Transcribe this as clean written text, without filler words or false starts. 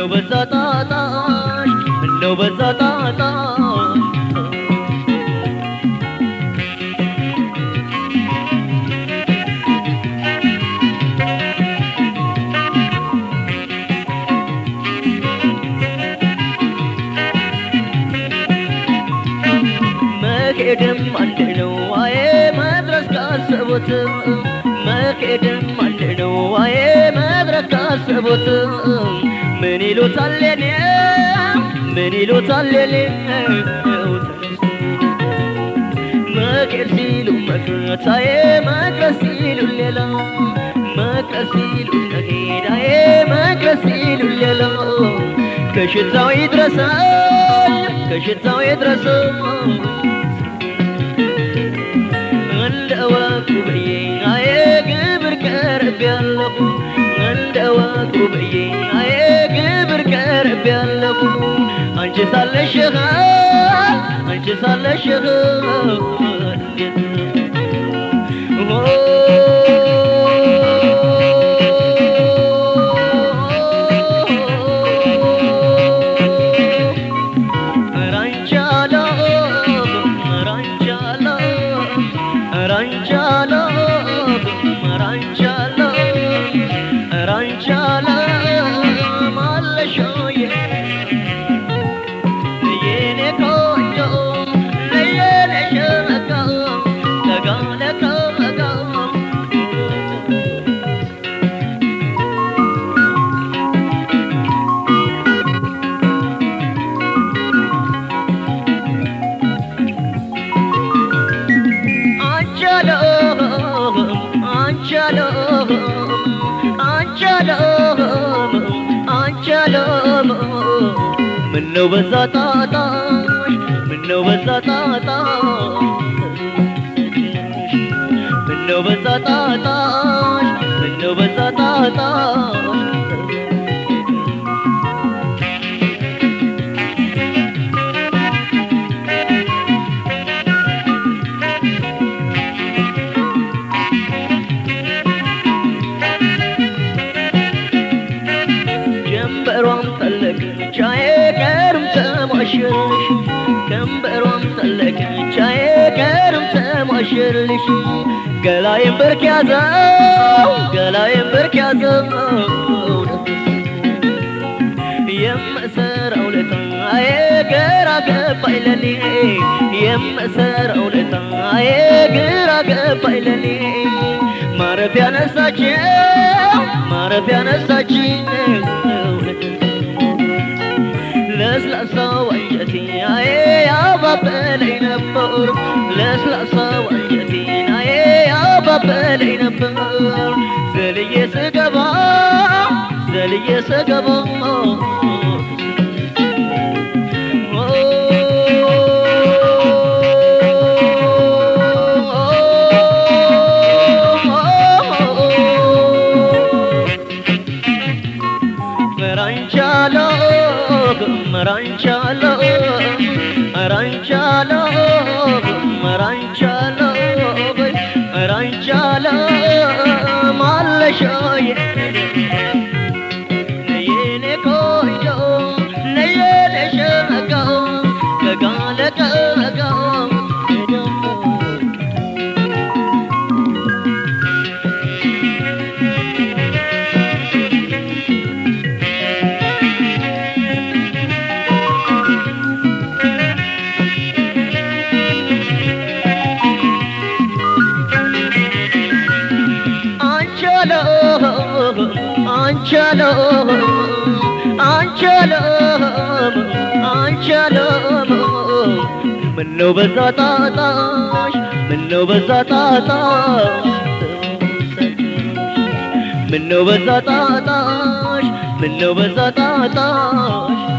ምነው በዛ ጣጣሽ ምነው በዛ ጣጣሽ መሄድም አንድ ነው አዬ መድረስ ካሰቡት መሄድም አንድ ነው አዬ መድረስ ካሰቡት ምን ይሉታል የኔ ምን ይሉታል የኔ መሄድ ሲሉ መቅረታዬ መቅረት ሲሉ ሌላ መቅረት ሲሉ መሄድ አዬ መቅረት ሲሉ ሌላ ከሽታው ይድረሳል ከሽታው ይድረሳል እንደወቁ ብዬ አዬ ግብር ቀርቤያለሁ እንደወቁ ብዬ አዬ ግብር ቀርቤያለሁ አንቺ ሳለሽ አንቺ ሳለሽ ምነው በዛ ጣጣሽ ምነው በዛ ጣጣሽ ምነው በዛ ጣጣሽ ምነው በዛ ጣጣሽ ጀንበሯም ጠለቀች አዬ ከርም ተሟሸልሽ ከንበሯም ጠለቀች አዬ ከርም ተሟሸልሽ ገላዬን በርክ ያዘው ገላዬን በርክ ያዘው የምሰራው ለታ አዬ ግራ ገባኝ ለኔ የምሰራው ለታ አዬ ግራ ገባኝ ለኔ ማረፊያ ነሳችኝ ለስላሳው አንጀቴ አዬ ያባበለኝ ነበር ለስላሳው አንጀቴ አዬ ያባበለኝ ነበር ዘልዬ ስገባ ምነው በዛ ጣጣሽ ምነው በዛ ጣጣሽ ምነው በዛ ጣጣሽ ምነው በዛ ጣጣሽ